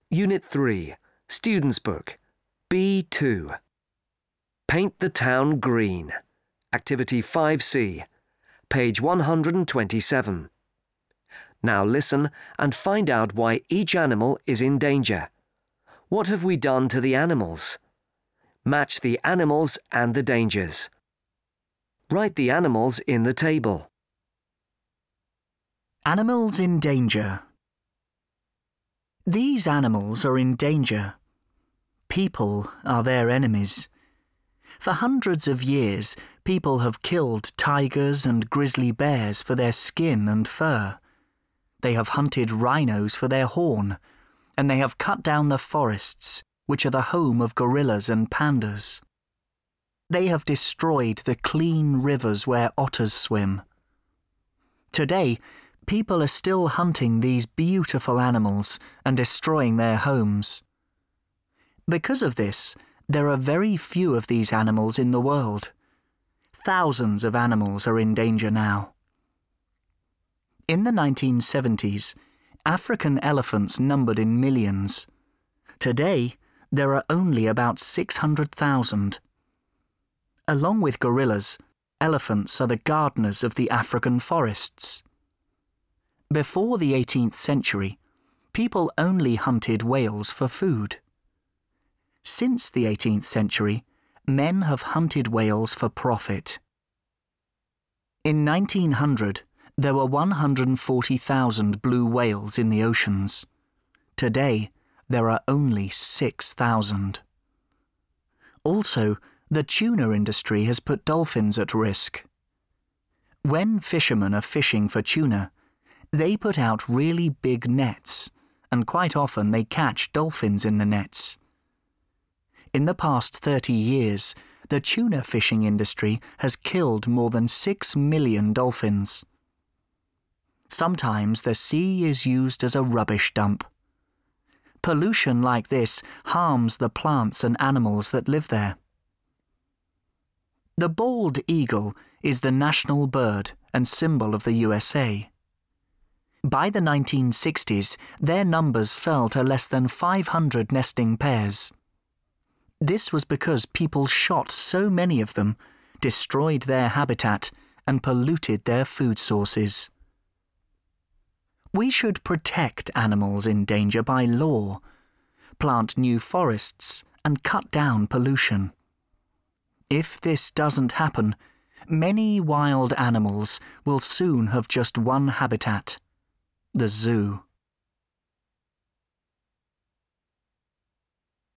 Unit 3, Student's Book, B2. Paint the town green. Activity 5C, page 127. Now listen and find out why each animal is in danger. What have we done to the animals? Match the animals and the dangers. Write the animals in the table. Animals in danger. These animals are in danger. People are their enemies. For hundreds of years, people have killed tigers and grizzly bears for their skin and fur. They have hunted rhinos for their horn, and they have cut down the forests, which are the home of gorillas and pandas. They have destroyed the clean rivers where otters swim. Today, people are still hunting these beautiful animals and destroying their homes. Because of this, there are very few of these animals in the world. Thousands of animals are in danger now. In the 1970s, African elephants numbered in millions. Today, there are only about 600,000. Along with gorillas, elephants are the gardeners of the African forests. Before the 18th century, people only hunted whales for food. Since the 18th century, men have hunted whales for profit. In 1900, there were 140,000 blue whales in the oceans. Today, there are only 6,000. Also, the tuna industry has put dolphins at risk. When fishermen are fishing for tuna, they put out really big nets, and quite often they catch dolphins in the nets. In the past 30 years, the tuna fishing industry has killed more than 6 million dolphins. Sometimes the sea is used as a rubbish dump. Pollution like this harms the plants and animals that live there. The bald eagle is the national bird and symbol of the USA. By the 1960s, their numbers fell to less than 500 nesting pairs. This was because people shot so many of them, destroyed their habitat, and polluted their food sources. We should protect animals in danger by law, plant new forests, and cut down pollution. If this doesn't happen, many wild animals will soon have just one habitat: the zoo.